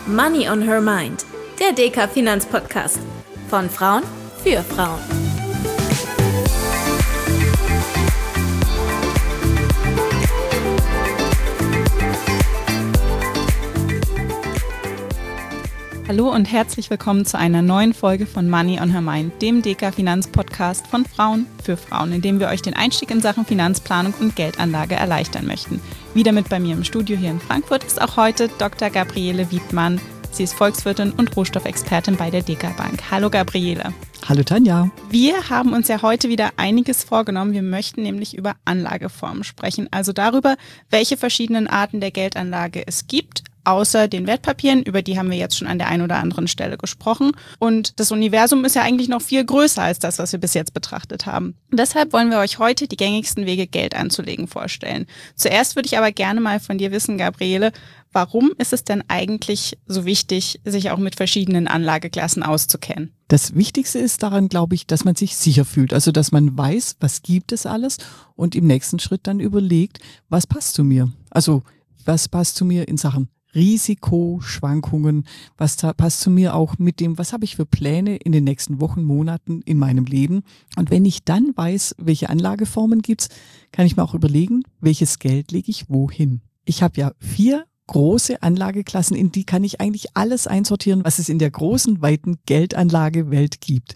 Money on Her Mind, der DK Finanzpodcast. Von Frauen für Frauen. Hallo und herzlich willkommen zu einer neuen Folge von Money on Her Mind, dem DK Finanzpodcast von Frauen für Frauen, in dem wir euch den Einstieg in Sachen Finanzplanung und Geldanlage erleichtern möchten. Wieder mit bei mir im Studio hier in Frankfurt ist auch heute Dr. Gabriele Wiedmann. Sie ist Volkswirtin und Rohstoffexpertin bei der DK Bank. Hallo Gabriele. Hallo Tanja. Wir haben uns ja heute wieder einiges vorgenommen. Wir möchten nämlich über Anlageformen sprechen, also darüber, welche verschiedenen Arten der Geldanlage es gibt, außer den Wertpapieren, über die haben wir jetzt schon an der einen oder anderen Stelle gesprochen. Und das Universum ist ja eigentlich noch viel größer als das, was wir bis jetzt betrachtet haben. Und deshalb wollen wir euch heute die gängigsten Wege, Geld anzulegen, vorstellen. Zuerst würde ich aber gerne mal von dir wissen, Gabriele, warum ist es denn eigentlich so wichtig, sich auch mit verschiedenen Anlageklassen auszukennen? Das Wichtigste ist daran, glaube ich, dass man sich sicher fühlt. Also, dass man weiß, was gibt es alles und im nächsten Schritt dann überlegt, was passt zu mir? Also, was passt zu mir in Sachen Risiko, Schwankungen, was passt zu mir auch mit dem, was habe ich für Pläne in den nächsten Wochen, Monaten in meinem Leben. Und wenn ich dann weiß, welche Anlageformen gibt's, kann ich mir auch überlegen, welches Geld lege ich wohin. Ich habe ja 4 große Anlageklassen, in die kann ich eigentlich alles einsortieren, was es in der großen, weiten Geldanlagewelt gibt.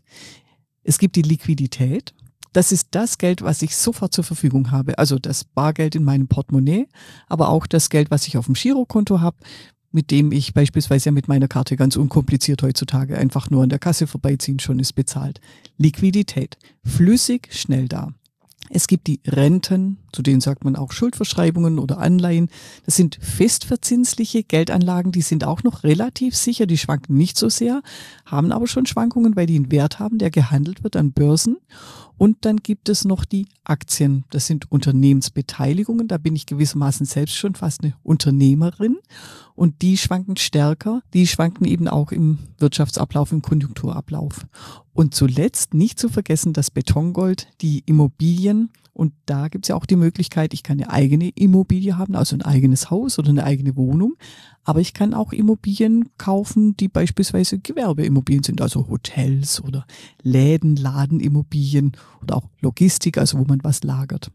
Es gibt die Liquidität. Das ist das Geld, was ich sofort zur Verfügung habe. Also das Bargeld in meinem Portemonnaie, aber auch das Geld, was ich auf dem Girokonto habe, mit dem ich beispielsweise mit meiner Karte ganz unkompliziert heutzutage einfach nur an der Kasse vorbeiziehen, schon ist bezahlt. Liquidität, flüssig, schnell da. Es gibt die Renten, zu denen sagt man auch Schuldverschreibungen oder Anleihen. Das sind festverzinsliche Geldanlagen, die sind auch noch relativ sicher, die schwanken nicht so sehr, haben aber schon Schwankungen, weil die einen Wert haben, der gehandelt wird an Börsen. Und dann gibt es noch die Aktien, das sind Unternehmensbeteiligungen, da bin ich gewissermaßen selbst schon fast eine Unternehmerin und die schwanken stärker, die schwanken eben auch im Wirtschaftsablauf, im Konjunkturablauf. Und zuletzt nicht zu vergessen das Betongold, die Immobilien. Und da gibt es ja auch die Möglichkeit, ich kann eine eigene Immobilie haben, also ein eigenes Haus oder eine eigene Wohnung. Aber ich kann auch Immobilien kaufen, die beispielsweise Gewerbeimmobilien sind, also Hotels oder Läden, Ladenimmobilien oder auch Logistik, also wo man was lagert.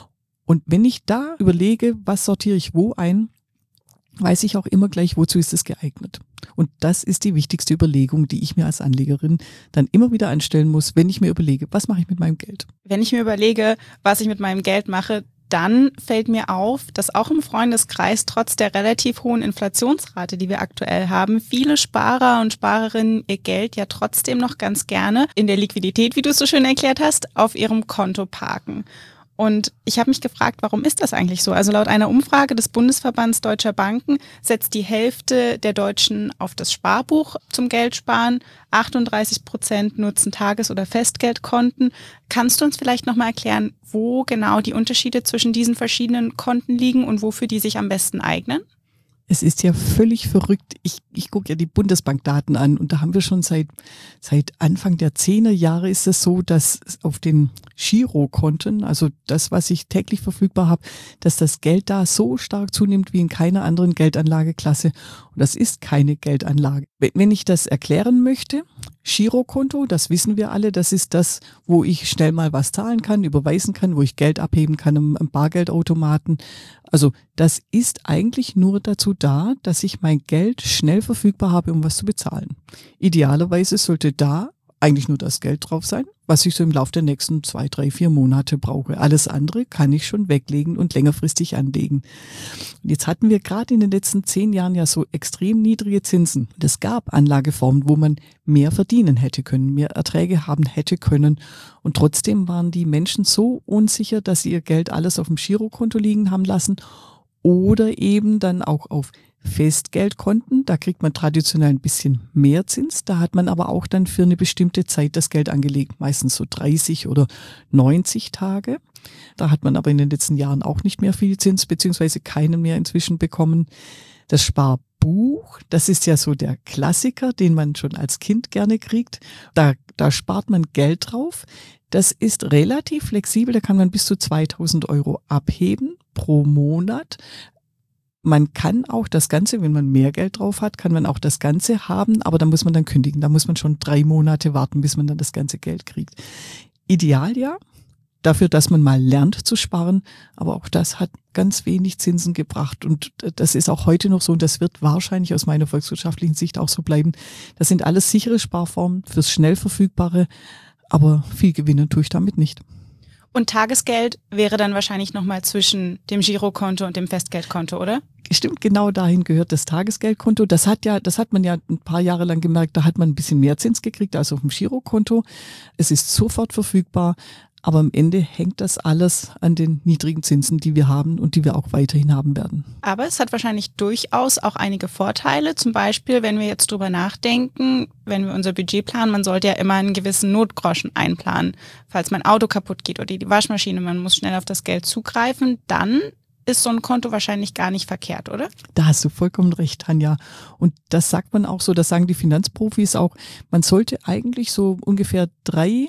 Und wenn ich da überlege, was sortiere ich wo ein, weiß ich auch immer gleich, wozu ist es geeignet. Und das ist die wichtigste Überlegung, die ich mir als Anlegerin dann immer wieder anstellen muss, wenn ich mir überlege, was mache ich mit meinem Geld? Wenn ich mir überlege, was ich mit meinem Geld mache, dann fällt mir auf, dass auch im Freundeskreis trotz der relativ hohen Inflationsrate, die wir aktuell haben, viele Sparer und Sparerinnen ihr Geld ja trotzdem noch ganz gerne in der Liquidität, wie du es so schön erklärt hast, auf ihrem Konto parken. Und ich habe mich gefragt, warum ist das eigentlich so? Also laut einer Umfrage des Bundesverbands Deutscher Banken setzt die Hälfte der Deutschen auf das Sparbuch zum Geldsparen. 38% nutzen Tages- oder Festgeldkonten. Kannst du uns vielleicht nochmal erklären, wo genau die Unterschiede zwischen diesen verschiedenen Konten liegen und wofür die sich am besten eignen? Es ist ja völlig verrückt. Ich gucke ja die Bundesbankdaten an und da haben wir schon seit Anfang der 10er Jahre ist es so, dass auf den Girokonten, also das, was ich täglich verfügbar habe, dass das Geld da so stark zunimmt wie in keiner anderen Geldanlageklasse. Und das ist keine Geldanlage. Wenn ich das erklären möchte, Girokonto, das wissen wir alle, das ist das, wo ich schnell mal was zahlen kann, überweisen kann, wo ich Geld abheben kann am Bargeldautomaten. Also das ist eigentlich nur dazu da, dass ich mein Geld schnell verfügbar habe, um was zu bezahlen. Idealerweise sollte da eigentlich nur das Geld drauf sein, was ich so im Laufe der nächsten 2, 3, 4 Monate brauche. Alles andere kann ich schon weglegen und längerfristig anlegen. Und jetzt hatten wir gerade in den letzten 10 Jahren ja so extrem niedrige Zinsen. Und es gab Anlageformen, wo man mehr verdienen hätte können, mehr Erträge haben hätte können. Und trotzdem waren die Menschen so unsicher, dass sie ihr Geld alles auf dem Girokonto liegen haben lassen oder eben dann auch auf Festgeldkonten, da kriegt man traditionell ein bisschen mehr Zins, da hat man aber auch dann für eine bestimmte Zeit das Geld angelegt, meistens so 30 oder 90 Tage. Da hat man aber in den letzten Jahren auch nicht mehr viel Zins, beziehungsweise keinen mehr inzwischen bekommen. Das Sparbuch, das ist ja so der Klassiker, den man schon als Kind gerne kriegt. Da spart man Geld drauf. Das ist relativ flexibel, da kann man bis zu 2.000 € abheben pro Monat. man kann auch das Ganze, wenn man mehr Geld drauf hat, kann man auch das Ganze haben, aber da muss man dann kündigen. Da muss man schon 3 Monate warten, bis man dann das ganze Geld kriegt. Ideal ja, dafür, dass man mal lernt zu sparen, aber auch das hat ganz wenig Zinsen gebracht und das ist auch heute noch so und das wird wahrscheinlich aus meiner volkswirtschaftlichen Sicht auch so bleiben. Das sind alles sichere Sparformen fürs schnell Verfügbare, aber viel gewinnen tue ich damit nicht. Und Tagesgeld wäre dann wahrscheinlich nochmal zwischen dem Girokonto und dem Festgeldkonto, oder? Stimmt, genau dahin gehört das Tagesgeldkonto. Das hat man ja ein paar Jahre lang gemerkt, da hat man ein bisschen mehr Zins gekriegt als auf dem Girokonto. Es ist sofort verfügbar, aber am Ende hängt das alles an den niedrigen Zinsen, die wir haben und die wir auch weiterhin haben werden. Aber es hat wahrscheinlich durchaus auch einige Vorteile. Zum Beispiel, wenn wir jetzt drüber nachdenken, wenn wir unser Budget planen, man sollte ja immer einen gewissen Notgroschen einplanen. Falls mein Auto kaputt geht oder die Waschmaschine, man muss schnell auf das Geld zugreifen, dann ist so ein Konto wahrscheinlich gar nicht verkehrt, oder? Da hast du vollkommen recht, Tanja. Und das sagt man auch so, das sagen die Finanzprofis auch, man sollte eigentlich so ungefähr 3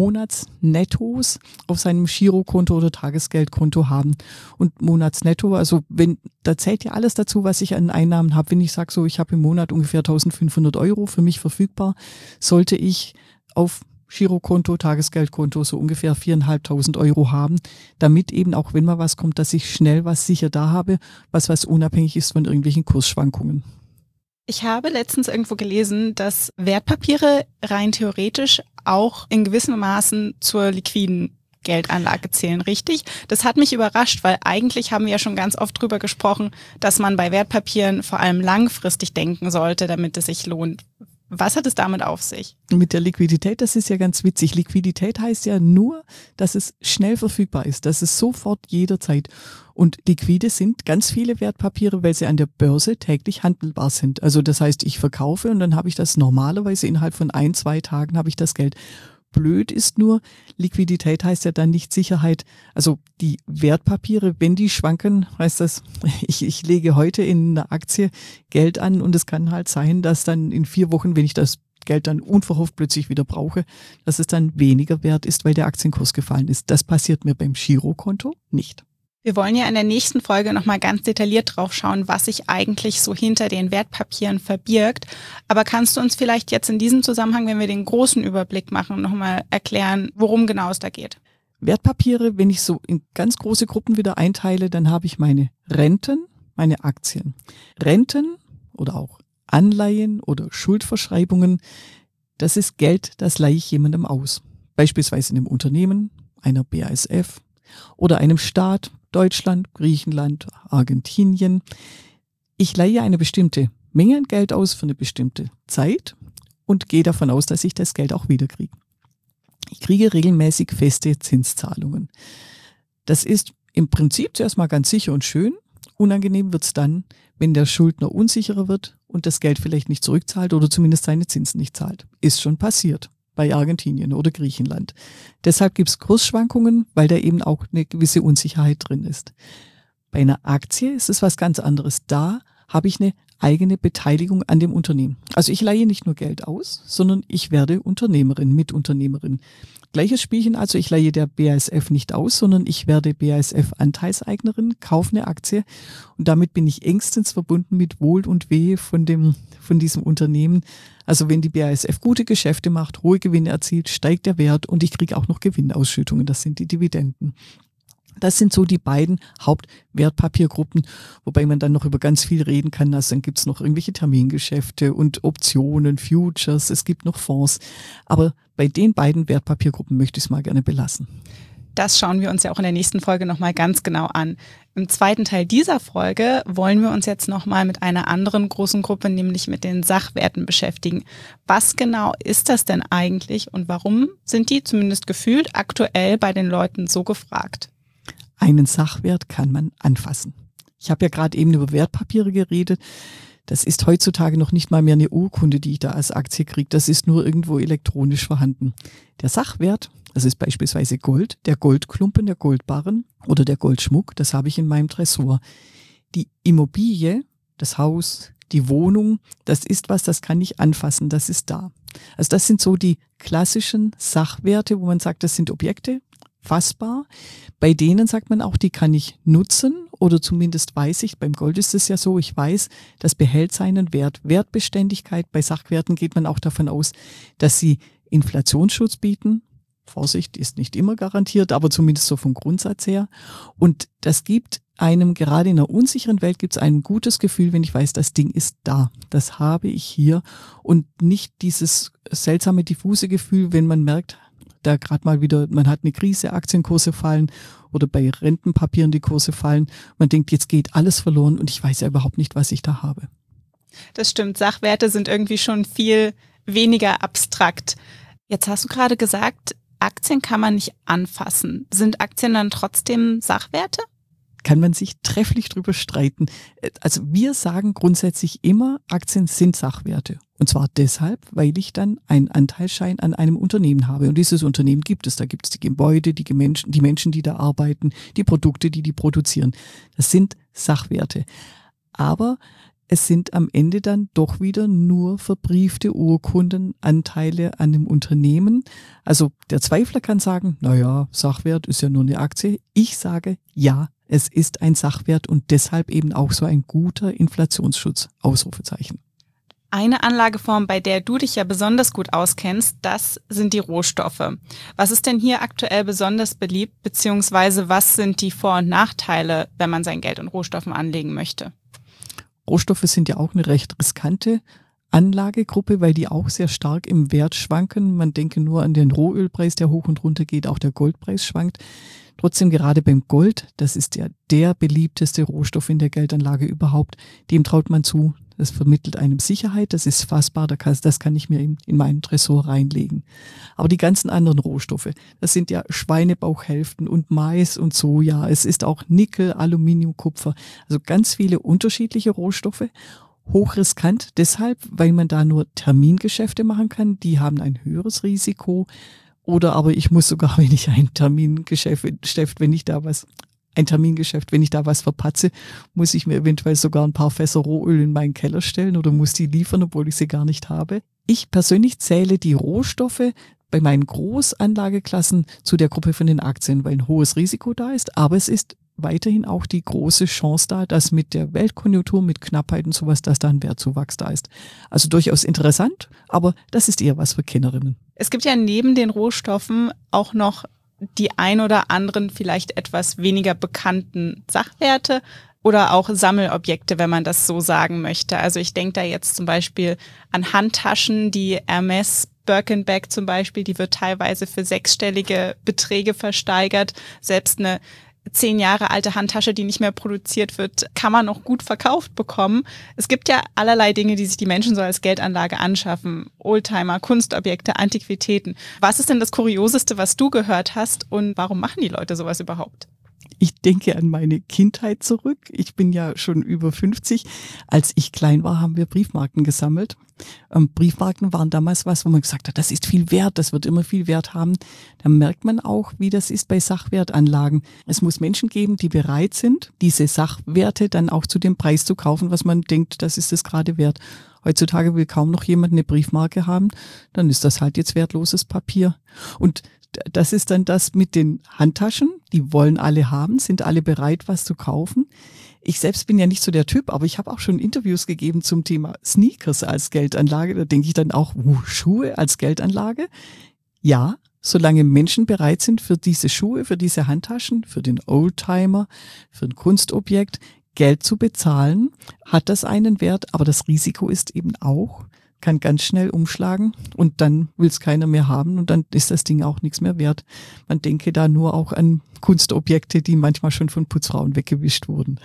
Monatsnettos auf seinem Girokonto oder Tagesgeldkonto haben. Und Monatsnetto, also da zählt ja alles dazu, was ich an Einnahmen habe. Wenn ich sage so, ich habe im Monat ungefähr 1.500 € für mich verfügbar, sollte ich auf Girokonto, Tagesgeldkonto so ungefähr 4.500 € haben, damit eben auch, wenn mal was kommt, dass ich schnell was sicher da habe, was unabhängig ist von irgendwelchen Kursschwankungen. Ich habe letztens irgendwo gelesen, dass Wertpapiere rein theoretisch auch in gewissem Maßen zur liquiden Geldanlage zählen, richtig? Das hat mich überrascht, weil eigentlich haben wir ja schon ganz oft drüber gesprochen, dass man bei Wertpapieren vor allem langfristig denken sollte, damit es sich lohnt. Was hat es damit auf sich? Mit der Liquidität, das ist ja ganz witzig. Liquidität heißt ja nur, dass es schnell verfügbar ist, dass es sofort jederzeit. Und liquide sind ganz viele Wertpapiere, weil sie an der Börse täglich handelbar sind. Also das heißt, ich verkaufe und dann habe ich das normalerweise innerhalb von 1-2 Tagen habe ich das Geld. Blöd ist nur, Liquidität heißt ja dann nicht Sicherheit. Also die Wertpapiere, wenn die schwanken, heißt das, ich lege heute in eine Aktie Geld an und es kann halt sein, dass dann in 4 Wochen, wenn ich das Geld dann unverhofft plötzlich wieder brauche, dass es dann weniger wert ist, weil der Aktienkurs gefallen ist. Das passiert mir beim Girokonto nicht. Wir wollen ja in der nächsten Folge nochmal ganz detailliert drauf schauen, was sich eigentlich so hinter den Wertpapieren verbirgt. Aber kannst du uns vielleicht jetzt in diesem Zusammenhang, wenn wir den großen Überblick machen, nochmal erklären, worum genau es da geht? Wertpapiere, wenn ich so in ganz große Gruppen wieder einteile, dann habe ich meine Renten, meine Aktien. Renten oder auch Anleihen oder Schuldverschreibungen, das ist Geld, das leihe ich jemandem aus. Beispielsweise einem Unternehmen, einer BASF oder einem Staat, Deutschland, Griechenland, Argentinien. Ich leihe eine bestimmte Menge an Geld aus für eine bestimmte Zeit und gehe davon aus, dass ich das Geld auch wiederkriege. Ich kriege regelmäßig feste Zinszahlungen. Das ist im Prinzip zuerst mal ganz sicher und schön. Unangenehm wird es dann, wenn der Schuldner unsicherer wird und das Geld vielleicht nicht zurückzahlt oder zumindest seine Zinsen nicht zahlt. Ist schon passiert bei Argentinien oder Griechenland. Deshalb gibt es Kursschwankungen, weil da eben auch eine gewisse Unsicherheit drin ist. Bei einer Aktie ist es was ganz anderes. Da habe ich eine eigene Beteiligung an dem Unternehmen. Also ich leihe nicht nur Geld aus, sondern ich werde Unternehmerin, Mitunternehmerin. Gleiches Spielchen, also ich leihe der BASF nicht aus, sondern ich werde BASF-Anteilseignerin, kaufe eine Aktie und damit bin ich engstens verbunden mit Wohl und Wehe von diesem Unternehmen. Also wenn die BASF gute Geschäfte macht, hohe Gewinne erzielt, steigt der Wert und ich kriege auch noch Gewinnausschüttungen, das sind die Dividenden. Das sind so die beiden Hauptwertpapiergruppen, wobei man dann noch über ganz viel reden kann. Also dann gibt's noch irgendwelche Termingeschäfte und Optionen, Futures, es gibt noch Fonds. Aber bei den beiden Wertpapiergruppen möchte ich es mal gerne belassen. Das schauen wir uns ja auch in der nächsten Folge nochmal ganz genau an. Im zweiten Teil dieser Folge wollen wir uns jetzt nochmal mit einer anderen großen Gruppe, nämlich mit den Sachwerten beschäftigen. Was genau ist das denn eigentlich und warum sind die zumindest gefühlt aktuell bei den Leuten so gefragt? Einen Sachwert kann man anfassen. Ich habe ja gerade eben über Wertpapiere geredet. Das ist heutzutage noch nicht mal mehr eine Urkunde, die ich da als Aktie kriege. Das ist nur irgendwo elektronisch vorhanden. Der Sachwert, das ist beispielsweise Gold, der Goldklumpen, der Goldbarren oder der Goldschmuck, das habe ich in meinem Tresor. Die Immobilie, das Haus, die Wohnung, das ist was, das kann ich anfassen, das ist da. Also das sind so die klassischen Sachwerte, wo man sagt, das sind Objekte, fassbar. Bei denen sagt man auch, die kann ich nutzen oder zumindest weiß ich, beim Gold ist es ja so, ich weiß, das behält seinen Wert. Wertbeständigkeit, bei Sachwerten geht man auch davon aus, dass sie Inflationsschutz bieten. Vorsicht, ist nicht immer garantiert, aber zumindest so vom Grundsatz her. Und das gibt einem, gerade in einer unsicheren Welt, gibt es ein gutes Gefühl, wenn ich weiß, das Ding ist da. Das habe ich hier und nicht dieses seltsame, diffuse Gefühl, wenn man merkt, da gerade mal wieder, man hat eine Krise, Aktienkurse fallen oder bei Rentenpapieren die Kurse fallen. Man denkt, jetzt geht alles verloren und ich weiß ja überhaupt nicht, was ich da habe. Das stimmt, Sachwerte sind irgendwie schon viel weniger abstrakt. Jetzt hast du gerade gesagt, Aktien kann man nicht anfassen. Sind Aktien dann trotzdem Sachwerte? Kann man sich trefflich drüber streiten. Also wir sagen grundsätzlich immer, Aktien sind Sachwerte. Und zwar deshalb, weil ich dann einen Anteilsschein an einem Unternehmen habe. Und dieses Unternehmen gibt es. Da gibt es die Gebäude, die Menschen, die da arbeiten, die Produkte, die produzieren. Das sind Sachwerte. Aber es sind am Ende dann doch wieder nur verbriefte Urkunden, Anteile an dem Unternehmen. Also der Zweifler kann sagen, naja, Sachwert ist ja nur eine Aktie. Ich sage, ja, es ist ein Sachwert und deshalb eben auch so ein guter Inflationsschutz. Ausrufezeichen. Eine Anlageform, bei der du dich ja besonders gut auskennst, das sind die Rohstoffe. Was ist denn hier aktuell besonders beliebt, beziehungsweise was sind die Vor- und Nachteile, wenn man sein Geld in Rohstoffen anlegen möchte? Rohstoffe sind ja auch eine recht riskante Anlagegruppe, weil die auch sehr stark im Wert schwanken. Man denke nur an den Rohölpreis, der hoch und runter geht, auch der Goldpreis schwankt. Trotzdem gerade beim Gold, das ist ja der beliebteste Rohstoff in der Geldanlage überhaupt, dem traut man zu. Das vermittelt einem Sicherheit, das ist fassbar, das kann ich mir in meinen Tresor reinlegen. Aber die ganzen anderen Rohstoffe, das sind ja Schweinebauchhälften und Mais und Soja, es ist auch Nickel, Aluminium, Kupfer, also ganz viele unterschiedliche Rohstoffe. Hochriskant deshalb, weil man da nur Termingeschäfte machen kann, die haben ein höheres Risiko. Oder aber ich muss sogar, wenn ich ein Termingeschäft, wenn ich da was verpatze, muss ich mir eventuell sogar ein paar Fässer Rohöl in meinen Keller stellen oder muss die liefern, obwohl ich sie gar nicht habe. Ich persönlich zähle die Rohstoffe bei meinen Großanlageklassen zu der Gruppe von den Aktien, weil ein hohes Risiko da ist, aber es ist weiterhin auch die große Chance da, dass mit der Weltkonjunktur, mit Knappheit und sowas, dass da ein Wertzuwachs da ist. Also durchaus interessant, aber das ist eher was für Kennerinnen. Es gibt ja neben den Rohstoffen auch noch die ein oder anderen vielleicht etwas weniger bekannten Sachwerte oder auch Sammelobjekte, wenn man das so sagen möchte. Also ich denke da jetzt zum Beispiel an Handtaschen, die Hermes Birkenbeck zum Beispiel, die wird teilweise für 6-stellige Beträge versteigert. Selbst eine 10 Jahre alte Handtasche, die nicht mehr produziert wird, kann man noch gut verkauft bekommen. Es gibt ja allerlei Dinge, die sich die Menschen so als Geldanlage anschaffen. Oldtimer, Kunstobjekte, Antiquitäten. Was ist denn das Kurioseste, was du gehört hast und warum machen die Leute sowas überhaupt? Ich denke an meine Kindheit zurück. Ich bin ja schon über 50. Als ich klein war, haben wir Briefmarken gesammelt. Briefmarken waren damals was, wo man gesagt hat, das ist viel wert, das wird immer viel Wert haben. Da merkt man auch, wie das ist bei Sachwertanlagen. Es muss Menschen geben, die bereit sind, diese Sachwerte dann auch zu dem Preis zu kaufen, was man denkt, das ist es gerade wert. Heutzutage will kaum noch jemand eine Briefmarke haben, dann ist das halt jetzt wertloses Papier. Und das ist dann das mit den Handtaschen, die wollen alle haben, sind alle bereit, was zu kaufen. Ich selbst bin ja nicht so der Typ, aber ich habe auch schon Interviews gegeben zum Thema Sneakers als Geldanlage. Da denke ich dann auch, Schuhe als Geldanlage? Ja, solange Menschen bereit sind für diese Schuhe, für diese Handtaschen, für den Oldtimer, für ein Kunstobjekt, Geld zu bezahlen, hat das einen Wert, aber das Risiko ist eben auch, kann ganz schnell umschlagen und dann will es keiner mehr haben und dann ist das Ding auch nichts mehr wert. Man denke da nur auch an Kunstobjekte, die manchmal schon von Putzfrauen weggewischt wurden.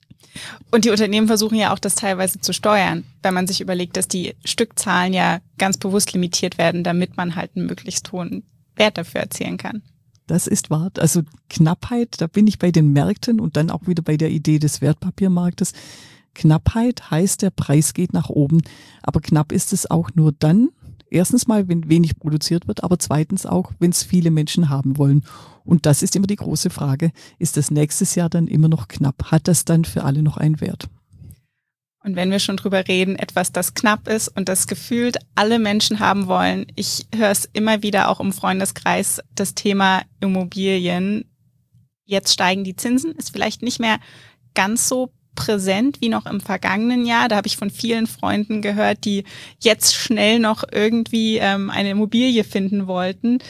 Und die Unternehmen versuchen ja auch, das teilweise zu steuern, wenn man sich überlegt, dass die Stückzahlen ja ganz bewusst limitiert werden, damit man halt einen möglichst hohen Wert dafür erzielen kann. Das ist wahr. Also Knappheit, da bin ich bei den Märkten und dann auch wieder bei der Idee des Wertpapiermarktes. Knappheit heißt, der Preis geht nach oben, aber knapp ist es auch nur dann, erstens mal, wenn wenig produziert wird, aber zweitens auch, wenn es viele Menschen haben wollen. Und das ist immer die große Frage, ist das nächstes Jahr dann immer noch knapp? Hat das dann für alle noch einen Wert? Und wenn wir schon drüber reden, etwas, das knapp ist und das gefühlt alle Menschen haben wollen. Ich höre es immer wieder auch im Freundeskreis, das Thema Immobilien. Jetzt steigen die Zinsen, ist vielleicht nicht mehr ganz so präsent wie noch im vergangenen Jahr. Da habe ich von vielen Freunden gehört, die jetzt schnell noch irgendwie eine Immobilie finden wollten.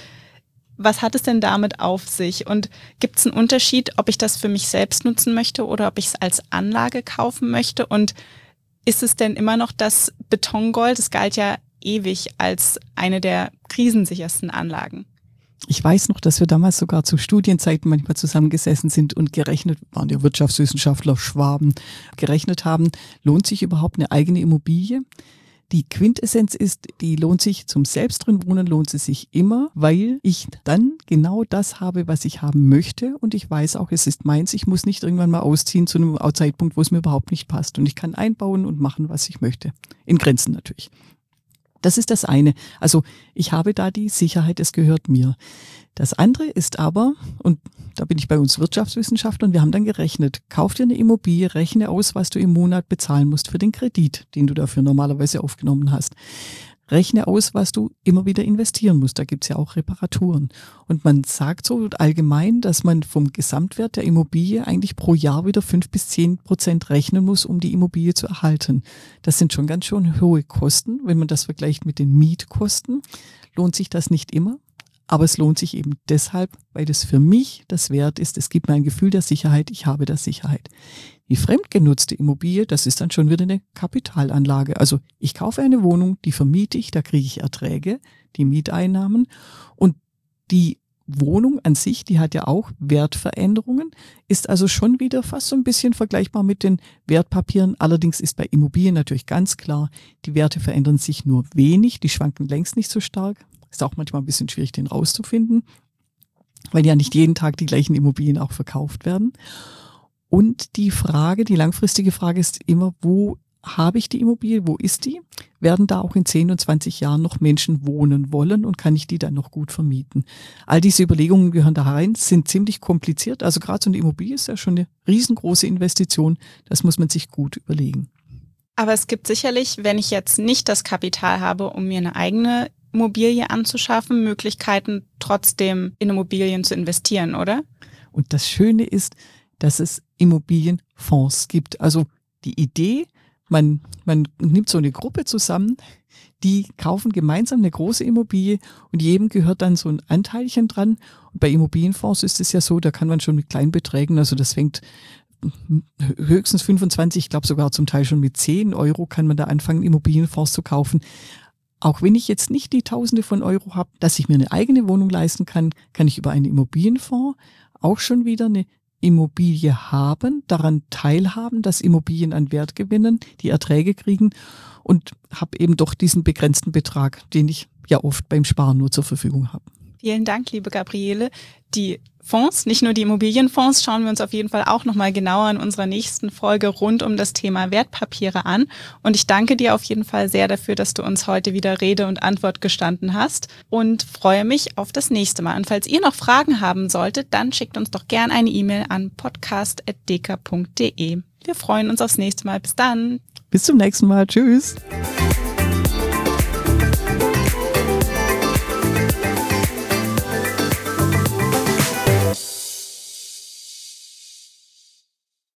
Was hat es denn damit auf sich? Und gibt es einen Unterschied, ob ich das für mich selbst nutzen möchte oder ob ich es als Anlage kaufen möchte? Und ist es denn immer noch das Betongold? Es galt ja ewig als eine der krisensichersten Anlagen. Ich weiß noch, dass wir damals sogar zu Studienzeiten manchmal zusammengesessen sind und gerechnet, waren ja Wirtschaftswissenschaftler, Schwaben, gerechnet haben, lohnt sich überhaupt eine eigene Immobilie? Die Quintessenz ist, die lohnt sich, zum selbst drin wohnen lohnt sie sich immer, weil ich dann genau das habe, was ich haben möchte und ich weiß auch, es ist meins, ich muss nicht irgendwann mal ausziehen zu einem Zeitpunkt, wo es mir überhaupt nicht passt und ich kann einbauen und machen, was ich möchte. In Grenzen natürlich. Das ist das eine. Also ich habe da die Sicherheit, es gehört mir. Das andere ist aber, und da bin ich bei uns Wirtschaftswissenschaftlern, wir haben dann gerechnet, kauf dir eine Immobilie, rechne aus, was du im Monat bezahlen musst für den Kredit, den du dafür normalerweise aufgenommen hast. Rechne aus, was du immer wieder investieren musst. Da gibt's ja auch Reparaturen. Und man sagt so allgemein, dass man vom Gesamtwert der Immobilie eigentlich pro Jahr wieder 5-10% rechnen muss, um die Immobilie zu erhalten. Das sind schon ganz schön hohe Kosten. Wenn man das vergleicht mit den Mietkosten, lohnt sich das nicht immer. Aber es lohnt sich eben deshalb, weil das für mich das Wert ist. Es gibt mir ein Gefühl der Sicherheit, ich habe da Sicherheit. Die fremdgenutzte Immobilie, das ist dann schon wieder eine Kapitalanlage. Also ich kaufe eine Wohnung, die vermiete ich, da kriege ich Erträge, die Mieteinnahmen. Und die Wohnung an sich, die hat ja auch Wertveränderungen, ist also schon wieder fast so ein bisschen vergleichbar mit den Wertpapieren. Allerdings ist bei Immobilien natürlich ganz klar, die Werte verändern sich nur wenig, die schwanken längst nicht so stark. Ist auch manchmal ein bisschen schwierig, den rauszufinden, weil ja nicht jeden Tag die gleichen Immobilien auch verkauft werden. Und die langfristige Frage ist immer, wo habe ich die Immobilie, wo ist die? Werden da auch in 10 und 20 Jahren noch Menschen wohnen wollen und kann ich die dann noch gut vermieten? All diese Überlegungen gehören da rein, sind ziemlich kompliziert. Also gerade so eine Immobilie ist ja schon eine riesengroße Investition. Das muss man sich gut überlegen. Aber es gibt sicherlich, wenn ich jetzt nicht das Kapital habe, um mir eine eigene Immobilie anzuschaffen, Möglichkeiten trotzdem in Immobilien zu investieren, oder? Und das Schöne ist, dass es Immobilienfonds gibt. Also die Idee, man nimmt so eine Gruppe zusammen, die kaufen gemeinsam eine große Immobilie und jedem gehört dann so ein Anteilchen dran. Und bei Immobilienfonds ist es ja so, da kann man schon mit kleinen Beträgen, also das fängt höchstens 25, ich glaube sogar zum Teil schon mit 10 Euro kann man da anfangen, Immobilienfonds zu kaufen. Auch wenn ich jetzt nicht die Tausende von Euro habe, dass ich mir eine eigene Wohnung leisten kann, kann ich über einen Immobilienfonds auch schon wieder eine Immobilie haben, daran teilhaben, dass Immobilien an Wert gewinnen, die Erträge kriegen und habe eben doch diesen begrenzten Betrag, den ich ja oft beim Sparen nur zur Verfügung habe. Vielen Dank, liebe Gabriele. Die Fonds, nicht nur die Immobilienfonds, schauen wir uns auf jeden Fall auch nochmal genauer in unserer nächsten Folge rund um das Thema Wertpapiere an. Und ich danke dir auf jeden Fall sehr dafür, dass du uns heute wieder Rede und Antwort gestanden hast und freue mich auf das nächste Mal. Und falls ihr noch Fragen haben solltet, dann schickt uns doch gern eine E-Mail an podcast@deka.de. Wir freuen uns aufs nächste Mal. Bis dann. Bis zum nächsten Mal. Tschüss.